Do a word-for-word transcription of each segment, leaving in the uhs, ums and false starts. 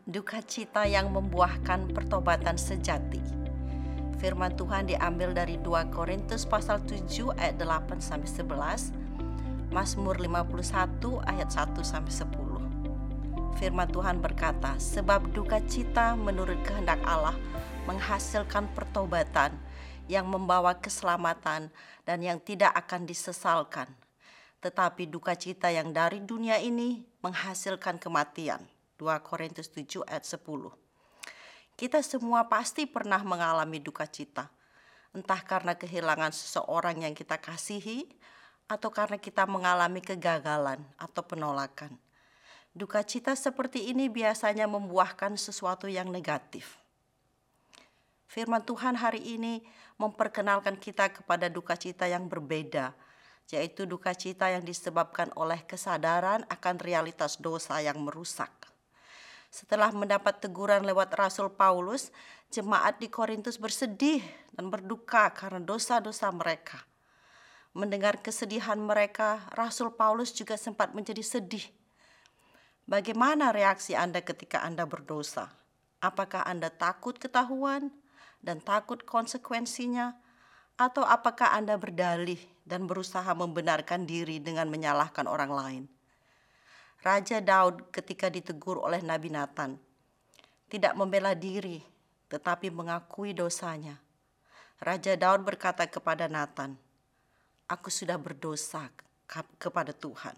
Duka cita yang membuahkan pertobatan sejati. Firman Tuhan diambil dari dua Korintus pasal tujuh ayat delapan sampai sebelas, Mazmur lima puluh satu ayat satu sampai sepuluh. Firman Tuhan berkata, sebab duka cita menurut kehendak Allah menghasilkan pertobatan yang membawa keselamatan dan yang tidak akan disesalkan. Tetapi duka cita yang dari dunia ini menghasilkan kematian. dua Korintus tujuh ayat sepuluh. Kita semua pasti pernah mengalami duka cita, entah karena kehilangan seseorang yang kita kasihi atau karena kita mengalami kegagalan atau penolakan. Duka cita seperti ini biasanya membuahkan sesuatu yang negatif. Firman Tuhan hari ini memperkenalkan kita kepada duka cita yang berbeda, yaitu duka cita yang disebabkan oleh kesadaran akan realitas dosa yang merusak. Setelah mendapat teguran lewat Rasul Paulus, jemaat di Korintus bersedih dan berduka karena dosa-dosa mereka. Mendengar kesedihan mereka, Rasul Paulus juga sempat menjadi sedih. Bagaimana reaksi Anda ketika Anda berdosa? Apakah Anda takut ketahuan dan takut konsekuensinya? Atau apakah Anda berdalih dan berusaha membenarkan diri dengan menyalahkan orang lain? Raja Daud ketika ditegur oleh Nabi Nathan tidak membela diri tetapi mengakui dosanya. Raja Daud berkata kepada Nathan, "Aku sudah berdosa kepada Tuhan."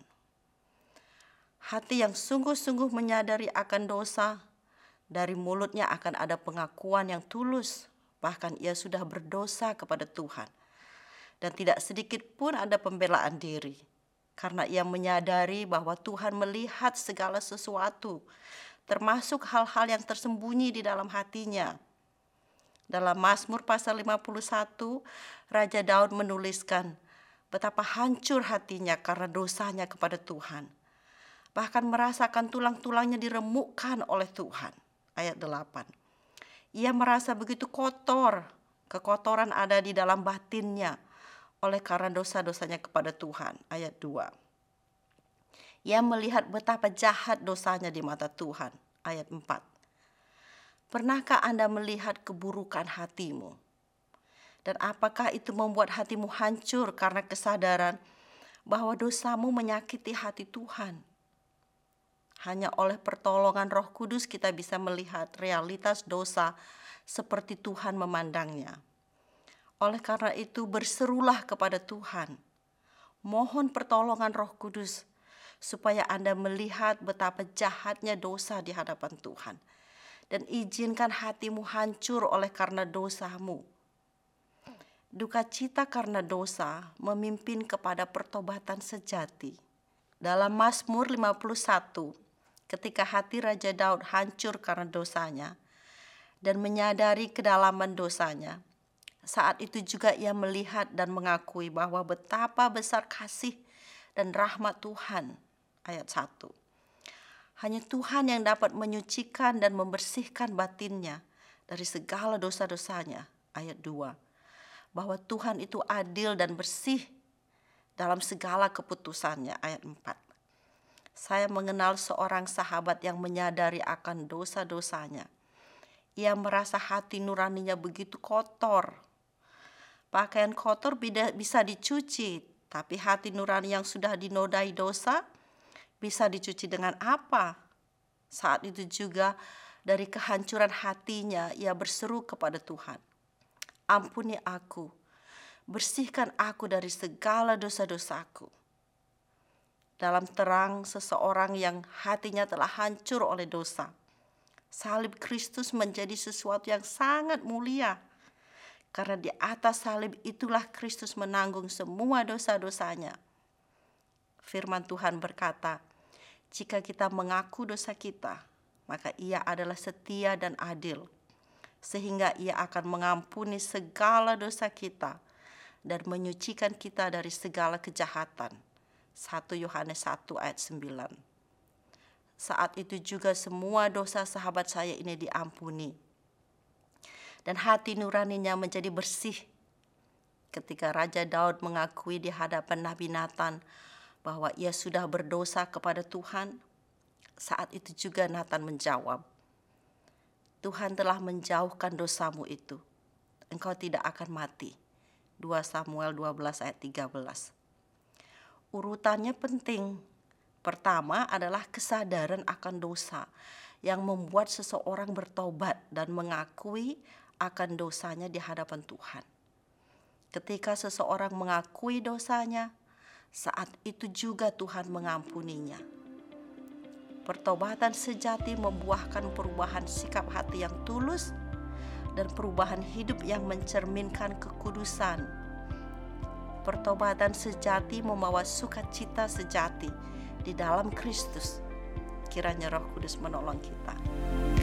Hati yang sungguh-sungguh menyadari akan dosa, dari mulutnya akan ada pengakuan yang tulus, bahkan ia sudah berdosa kepada Tuhan. Dan tidak sedikit pun ada pembelaan diri, karena ia menyadari bahwa Tuhan melihat segala sesuatu, termasuk hal-hal yang tersembunyi di dalam hatinya. Dalam Mazmur pasal lima puluh satu, Raja Daud menuliskan betapa hancur hatinya karena dosanya kepada Tuhan. Bahkan merasakan tulang-tulangnya diremukkan oleh Tuhan. Ayat delapan. Ia merasa begitu kotor, kekotoran ada di dalam batinnya oleh karena dosa-dosanya kepada Tuhan. Ayat dua. Ia melihat betapa jahat dosanya di mata Tuhan. Ayat empat. Pernahkah Anda melihat keburukan hatimu? Dan apakah itu membuat hatimu hancur karena kesadaran bahwa dosamu menyakiti hati Tuhan? Hanya oleh pertolongan Roh Kudus kita bisa melihat realitas dosa seperti Tuhan memandangnya. Oleh karena itu berserulah kepada Tuhan. Mohon pertolongan Roh Kudus supaya Anda melihat betapa jahatnya dosa di hadapan Tuhan. Dan izinkan hatimu hancur oleh karena dosamu. Duka cita karena dosa memimpin kepada pertobatan sejati. Dalam Mazmur lima puluh satu, ketika hati Raja Daud hancur karena dosanya dan menyadari kedalaman dosanya, saat itu juga ia melihat dan mengakui bahwa betapa besar kasih dan rahmat Tuhan. Ayat satu. Hanya Tuhan yang dapat menyucikan dan membersihkan batinnya dari segala dosa-dosanya. Ayat dua. Bahwa Tuhan itu adil dan bersih dalam segala keputusannya. Ayat empat. Saya mengenal seorang sahabat yang menyadari akan dosa-dosanya. Ia merasa hati nuraninya begitu kotor. Pakaian kotor bisa dicuci, tapi hati nurani yang sudah dinodai dosa bisa dicuci dengan apa? Saat itu juga dari kehancuran hatinya ia berseru kepada Tuhan, "Ampuni aku, bersihkan aku dari segala dosa-dosaku." Dalam terang seseorang yang hatinya telah hancur oleh dosa, salib Kristus menjadi sesuatu yang sangat mulia. Karena di atas salib itulah Kristus menanggung semua dosa-dosanya. Firman Tuhan berkata, jika kita mengaku dosa kita, maka Ia adalah setia dan adil, sehingga Ia akan mengampuni segala dosa kita dan menyucikan kita dari segala kejahatan. satu Yohanes satu ayat sembilan. Saat itu juga semua dosa sahabat saya ini diampuni. Dan hati nuraninya menjadi bersih. Ketika Raja Daud mengakui di hadapan Nabi Nathan bahwa ia sudah berdosa kepada Tuhan, saat itu juga Nathan menjawab, Tuhan telah menjauhkan dosamu itu. Engkau tidak akan mati. dua Samuel dua belas ayat tiga belas. Urutannya penting. Pertama adalah kesadaran akan dosa yang membuat seseorang bertobat dan mengakui akan dosanya di hadapan Tuhan. Ketika seseorang mengakui dosanya, saat itu juga Tuhan mengampuninya. Pertobatan sejati membuahkan perubahan sikap hati yang tulus dan perubahan hidup yang mencerminkan kekudusan. Pertobatan sejati membawa sukacita sejati di dalam Kristus. Kiranya Roh Kudus menolong kita.